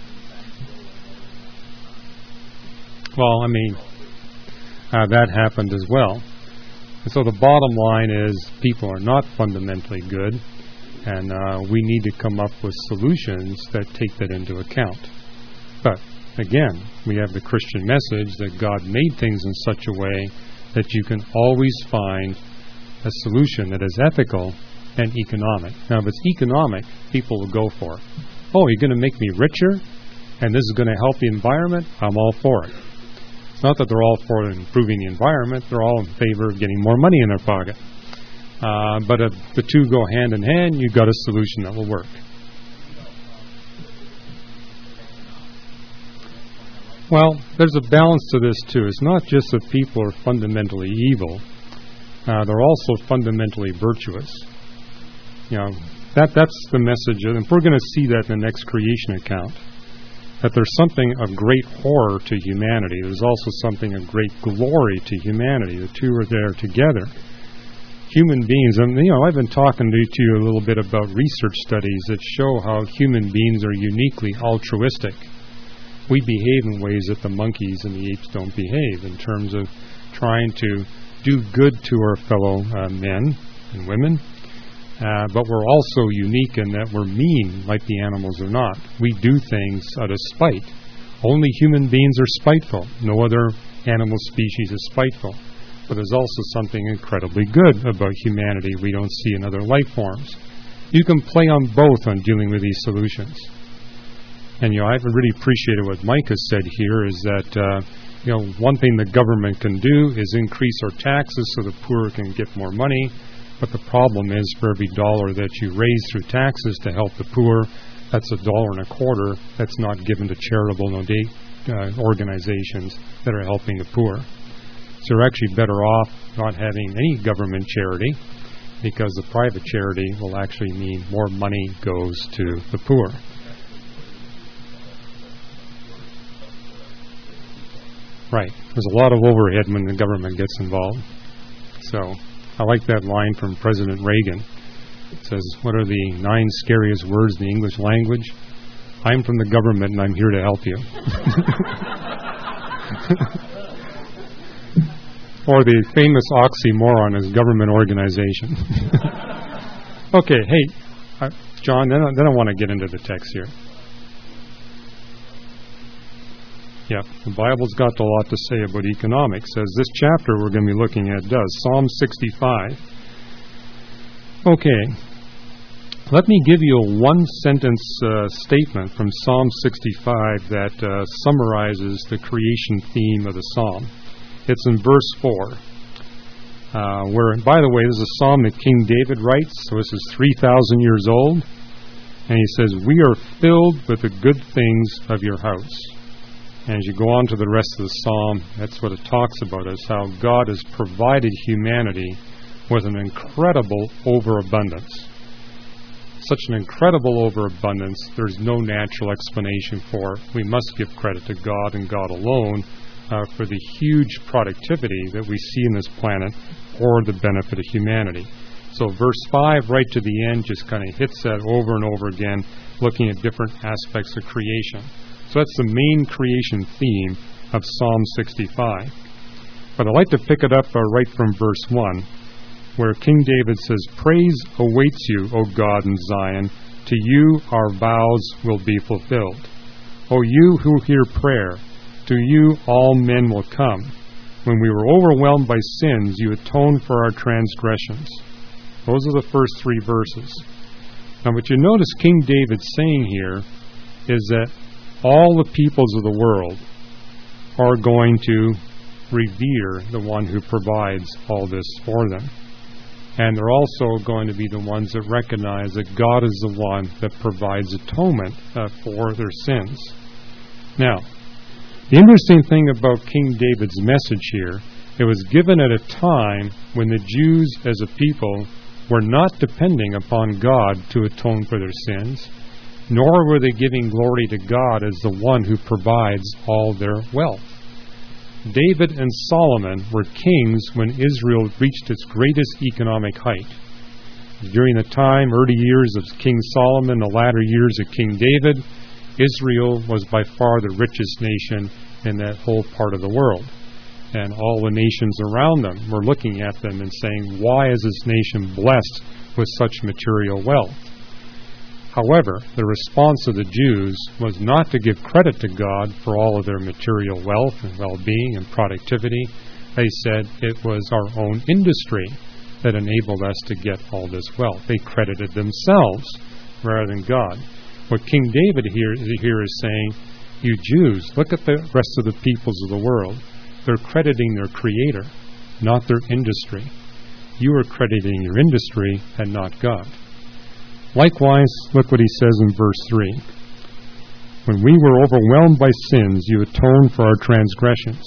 Well, I mean, that happened as well. And so the bottom line is people are not fundamentally good, and we need to come up with solutions that take that into account. But again, we have the Christian message that God made things in such a way that you can always find a solution that is ethical and economic. Now, if it's economic, people will go for it. Oh, you're going to make me richer, and this is going to help the environment? I'm all for it. It's not that they're all for improving the environment. They're all in favor of getting more money in their pocket. But if the two go hand in hand, you've got a solution that will work. Well, there's a balance to this too. It's not just that people are fundamentally evil. They're also fundamentally virtuous. That's the message. And we're going to see that in the next creation account. that there's something of great horror to humanity. There's also something of great glory to humanity. The two are there together. Human beings, and I've been talking to you a little bit about research studies that show how human beings are uniquely altruistic. We behave in ways that the monkeys and the apes don't behave, in terms of trying to do good to our fellow men and women. But we're also unique in that we're mean like the animals are not. We do things out of spite. Only human beings are spiteful. No other animal species is spiteful. But there's also something incredibly good about humanity we don't see in other life forms. You can play on both on dealing with these solutions. And I've really appreciated what Mike has said here, is that one thing the government can do is increase our taxes so the poor can get more money. But the problem is, for every dollar that you raise through taxes to help the poor, that's $1.25 that's not given to charitable organizations that are helping the poor. So we're actually better off not having any government charity, because the private charity will actually mean more money goes to the poor. Right. There's a lot of overhead when the government gets involved. So I like that line from President Reagan. It says, what are the 9 scariest words in the English language? I'm from the government and I'm here to help you. Or the famous oxymoron is government organization. Okay, hey, John, then I want to get into the text here. Yeah, the Bible's got a lot to say about economics, as this chapter we're going to be looking at does. Psalm 65. Okay, let me give you a one-sentence statement from Psalm 65 that summarizes the creation theme of the psalm. It's in verse 4, where, by the way, this is a psalm that King David writes, so this is 3,000 years old, and he says, we are filled with the good things of your house. And as you go on to the rest of the psalm, that's what it talks about, is how God has provided humanity with an incredible overabundance. Such an incredible overabundance, there's no natural explanation for it. We must give credit to God and God alone for the huge productivity that we see in this planet for the benefit of humanity. So verse 5 right to the end just kind of hits that over and over again, looking at different aspects of creation. So that's the main creation theme of Psalm 65. But I'd like to pick it up right from verse 1, where King David says, praise awaits you, O God in Zion. To you our vows will be fulfilled. O you who hear prayer, to you all men will come. When we were overwhelmed by sins, you atoned for our transgressions. Those are the first 3 verses. Now what you notice King David's saying here is that all the peoples of the world are going to revere the one who provides all this for them. And they're also going to be the ones that recognize that God is the one that provides atonement for their sins. Now, the interesting thing about King David's message here, it was given at a time when the Jews as a people were not depending upon God to atone for their sins, nor were they giving glory to God as the one who provides all their wealth. David and Solomon were kings when Israel reached its greatest economic height. During the early years of King Solomon, the latter years of King David, Israel was by far the richest nation in that whole part of the world. And all the nations around them were looking at them and saying, why is this nation blessed with such material wealth? However, the response of the Jews was not to give credit to God for all of their material wealth and well-being and productivity. They said it was our own industry that enabled us to get all this wealth. They credited themselves rather than God. What King David here is saying, you Jews, look at the rest of the peoples of the world. They're crediting their Creator, not their industry. You are crediting your industry and not God. Likewise, look what he says in verse 3. When we were overwhelmed by sins, you atoned for our transgressions.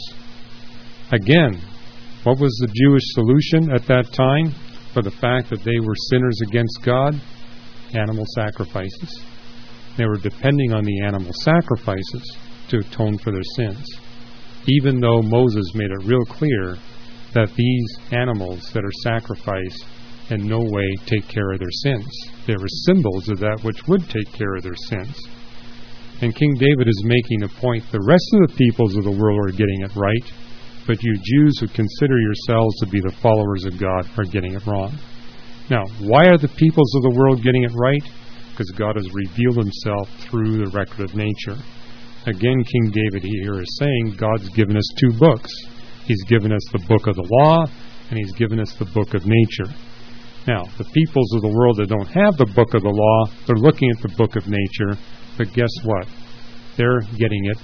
Again, what was the Jewish solution at that time for the fact that they were sinners against God? Animal sacrifices. They were depending on the animal sacrifices to atone for their sins, even though Moses made it real clear that these animals that are sacrificed in no way take care of their sins. They were symbols of that which would take care of their sins. And King David is making a point. The rest of the peoples of the world are getting it right, but you Jews who consider yourselves to be the followers of God are getting it wrong. Now, why are the peoples of the world getting it right? Because God has revealed himself through the record of nature. Again, King David here is saying God's given us two books. He's given us the book of the law, and he's given us the book of nature. Now, the peoples of the world that don't have the book of the law, they're looking at the book of nature, but guess what? They're getting it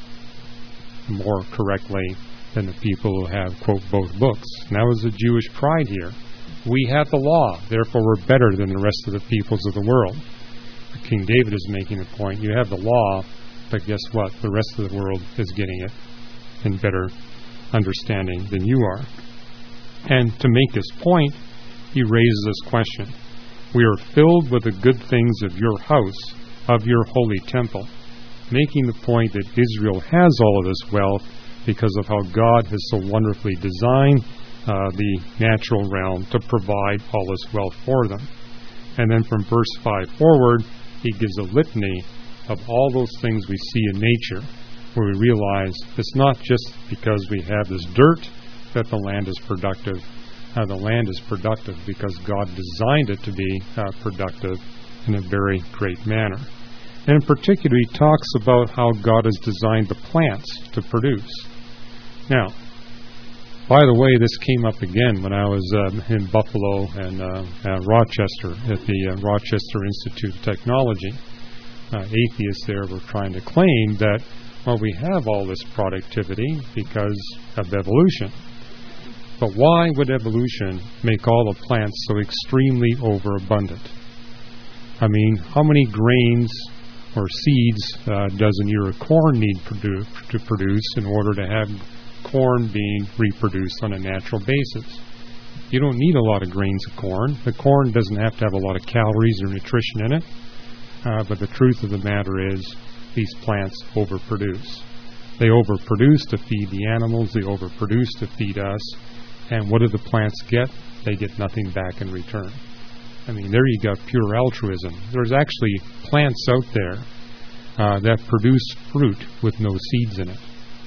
more correctly than the people who have, quote, both books. And that was the Jewish pride here. We have the law, therefore we're better than the rest of the peoples of the world. But King David is making the point, you have the law, but guess what? The rest of the world is getting it in better understanding than you are. And to make his point, he raises this question. We are filled with the good things of your house, of your holy temple, making the point that Israel has all of this wealth because of how God has so wonderfully designed the natural realm to provide all this wealth for them. And then from verse 5 forward, he gives a litany of all those things we see in nature, where we realize it's not just because we have this dirt that the land is productive. The land is productive because God designed it to be productive in a very great manner. And in particular, he talks about how God has designed the plants to produce. Now, by the way, this came up again when I was in Buffalo and Rochester at the Rochester Institute of Technology. Atheists there were trying to claim that, well, we have all this productivity because of evolution. But why would evolution make all the plants so extremely overabundant? I mean, how many grains or seeds does an ear of corn need to produce in order to have corn being reproduced on a natural basis? You don't need a lot of grains of corn. The corn doesn't have to have a lot of calories or nutrition in it. But the truth of the matter is these plants overproduce. They overproduce to feed the animals. They overproduce to feed us. And what do the plants get? They get nothing back in return. I mean, there you got pure altruism. There's actually plants out there that produce fruit with no seeds in it.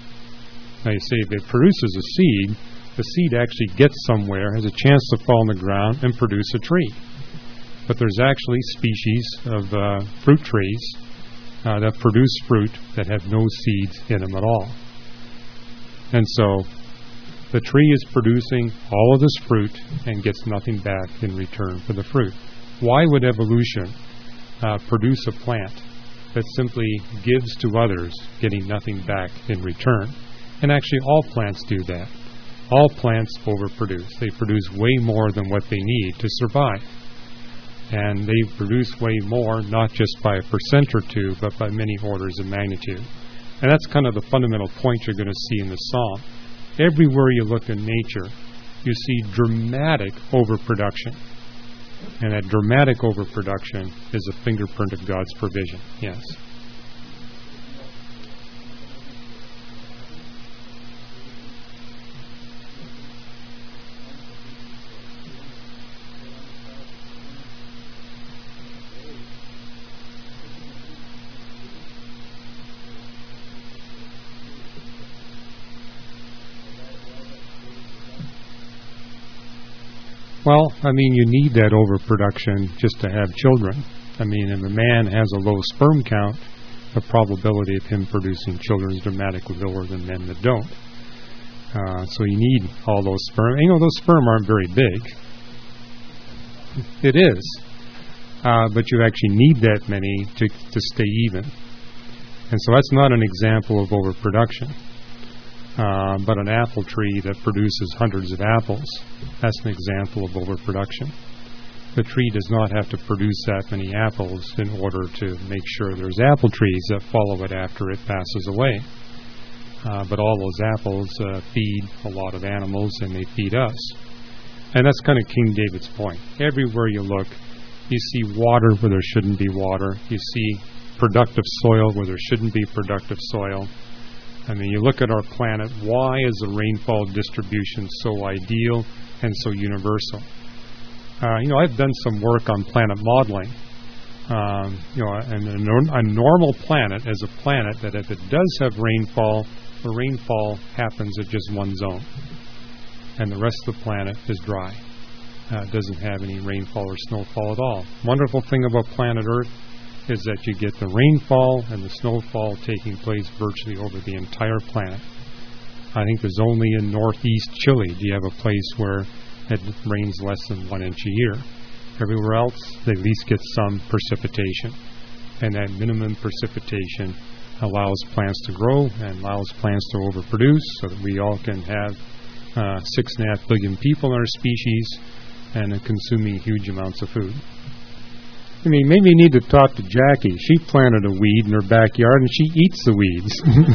Now you say if it produces a seed, the seed actually gets somewhere, has a chance to fall on the ground and produce a tree. But there's actually species of fruit trees that produce fruit that have no seeds in them at all. And so the tree is producing all of this fruit and gets nothing back in return for the fruit. Why would evolution produce a plant that simply gives to others, getting nothing back in return? And actually all plants do that. All plants overproduce. They produce way more than what they need to survive. And they produce way more, not just by a percent or two, but by many orders of magnitude. And that's kind of the fundamental point you're going to see in the psalm. Everywhere you look in nature, you see dramatic overproduction. And that dramatic overproduction is a fingerprint of God's provision. Yes. Well, I mean, you need that overproduction just to have children. I mean, if a man has a low sperm count, the probability of him producing children is dramatically lower than men that don't. So you need all those sperm. You know, those sperm aren't very big. It is. But you actually need that many to stay even. And so that's not an example of overproduction. But an apple tree that produces hundreds of apples, that's an example of overproduction. The tree does not have to produce that many apples in order to make sure there's apple trees that follow it after it passes away. But all those apples feed a lot of animals, and they feed us. And that's kind of King David's point. Everywhere you look, you see water where there shouldn't be water. You see productive soil where there shouldn't be productive soil. I mean, you look at our planet, why is the rainfall distribution so ideal and so universal? I've done some work on planet modeling. And a normal planet is a planet that if it does have rainfall, the rainfall happens at just one zone. And the rest of the planet is dry. It doesn't have any rainfall or snowfall at all. Wonderful thing about planet Earth is that you get the rainfall and the snowfall taking place virtually over the entire planet. I think there's only in northeast Chile do you have a place where it rains less than 1 inch a year. Everywhere else, they at least get some precipitation. And that minimum precipitation allows plants to grow and allows plants to overproduce so that we all can have 6.5 billion people in our species and consuming huge amounts of food. I mean, maybe you need to talk to Jackie. She planted a weed in her backyard and she eats the weeds.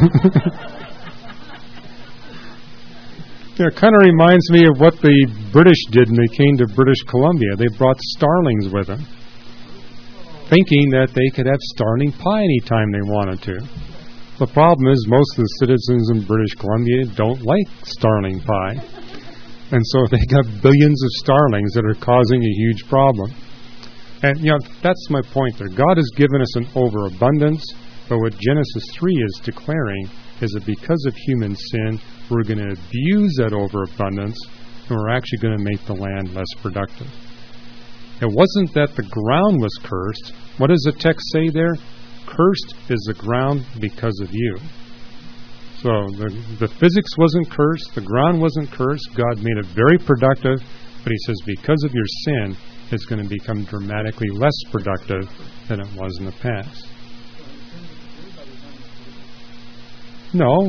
It kind of reminds me of what the British did when they came to British Columbia. They brought starlings with them, thinking that they could have starling pie anytime they wanted to. The problem is most of the citizens in British Columbia don't like starling pie. And so they got billions of starlings that are causing a huge problem. And, that's my point there. God has given us an overabundance, but what Genesis 3 is declaring is that because of human sin, we're going to abuse that overabundance, and we're actually going to make the land less productive. It wasn't that the ground was cursed. What does the text say there? Cursed is the ground because of you. So the physics wasn't cursed, the ground wasn't cursed. God made it very productive, but He says because of your sin, it's going to become dramatically less productive than it was in the past. No.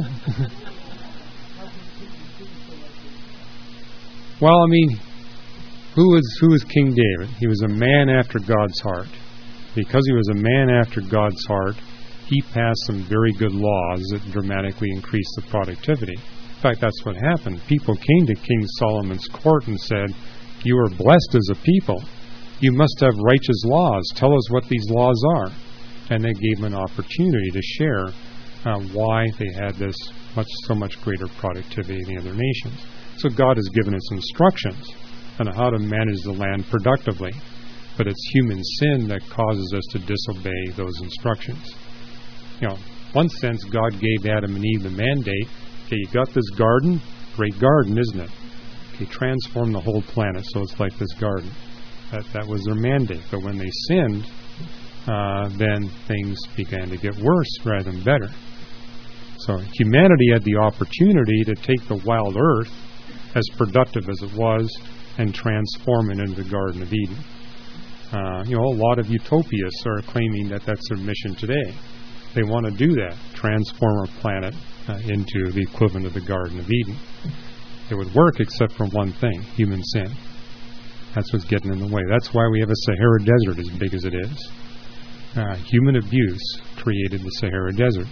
Well, I mean, who was King David? He was a man after God's heart. Because he was a man after God's heart, he passed some very good laws that dramatically increased the productivity. In fact, that's what happened. People came to King Solomon's court and said, "You are blessed as a people. You must have righteous laws. Tell us what these laws are." And they gave him an opportunity to share why they had this so much greater productivity than the other nations. So God has given us instructions on how to manage the land productively. But it's human sin that causes us to disobey those instructions. In one sense, God gave Adam and Eve the mandate. Okay, you got this garden, great garden, isn't it? Okay, transform the whole planet so it's like this garden. That was their mandate. But when they sinned, then things began to get worse rather than better. So humanity had the opportunity to take the wild earth, as productive as it was, and transform it into the Garden of Eden. A lot of utopias are claiming that that's their mission today. They want to do that, transform our planet into the equivalent of the Garden of Eden. It would work except for one thing, human sin. That's what's getting in the way. That's why we have a Sahara Desert as big as it is. Human abuse created the Sahara Desert.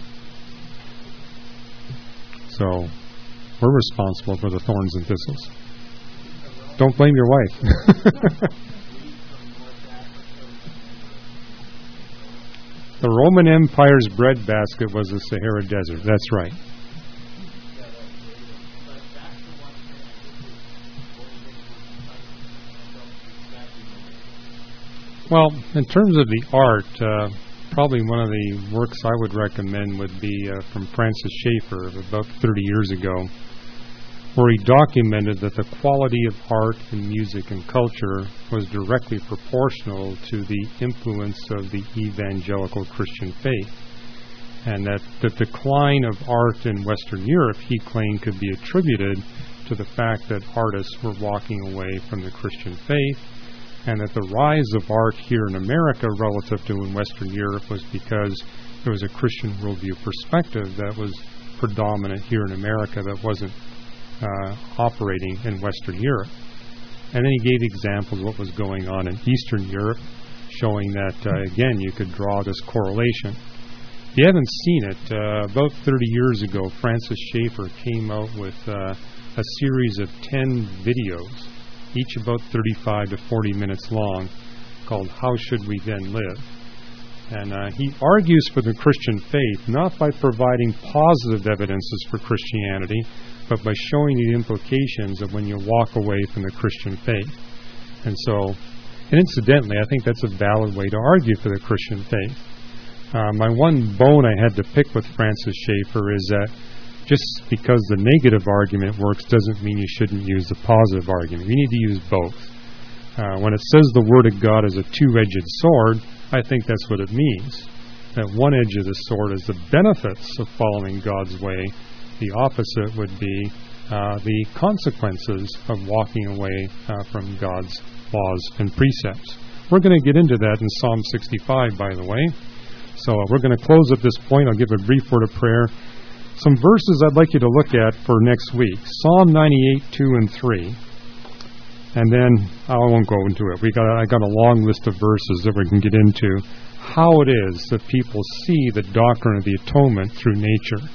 So we're responsible for the thorns and thistles. Don't blame your wife. The Roman Empire's breadbasket was the Sahara Desert. That's right. Well, in terms of the art, probably one of the works I would recommend would be from Francis Schaeffer of about 30 years ago, where he documented that the quality of art and music and culture was directly proportional to the influence of the evangelical Christian faith. And that the decline of art in Western Europe, he claimed, could be attributed to the fact that artists were walking away from the Christian faith, and that the rise of art here in America relative to in Western Europe was because there was a Christian worldview perspective that was predominant here in America that wasn't operating in Western Europe. And then he gave examples of what was going on in Eastern Europe, showing that, again, you could draw this correlation. If you haven't seen it, about 30 years ago, Francis Schaeffer came out with a series of 10 videos, each about 35 to 40 minutes long, called How Should We Then Live? And he argues for the Christian faith not by providing positive evidences for Christianity, but by showing the implications of when you walk away from the Christian faith. And incidentally, I think that's a valid way to argue for the Christian faith. My one bone I had to pick with Francis Schaeffer is that just because the negative argument works doesn't mean you shouldn't use the positive argument. You need to use both. When it says the Word of God is a two-edged sword, I think that's what it means. That one edge of the sword is the benefits of following God's way. The opposite would be the consequences of walking away from God's laws and precepts. We're going to get into that in Psalm 65, by the way. So we're going to close at this point. I'll give a brief word of prayer. Some verses I'd like you to look at for next week. Psalm 98, 2 and 3. And then I won't go into it. I got a long list of verses that we can get into. How it is that people see the doctrine of the atonement through nature.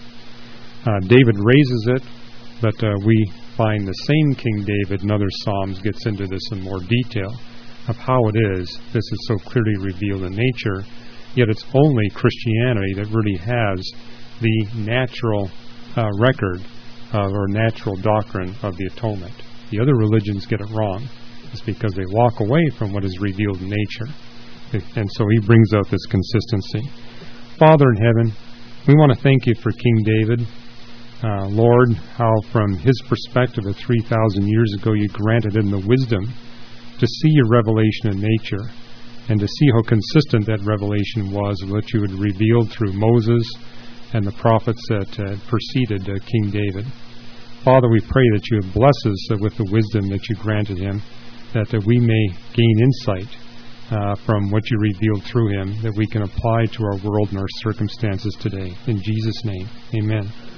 David raises it, but we find the same King David in other Psalms gets into this in more detail of how it is this is so clearly revealed in nature, yet it's only Christianity that really has the natural record or natural doctrine of the atonement. The other religions get it wrong. It's because they walk away from what is revealed in nature. And so he brings out this consistency. Father in heaven, we want to thank you for King David. Lord, how from his perspective of 3,000 years ago you granted him the wisdom to see your revelation in nature and to see how consistent that revelation was and what you had revealed through Moses and the prophets that preceded King David. Father, we pray that you would bless us with the wisdom that you granted him, that we may gain insight from what you revealed through him, that we can apply to our world and our circumstances today. In Jesus' name, amen.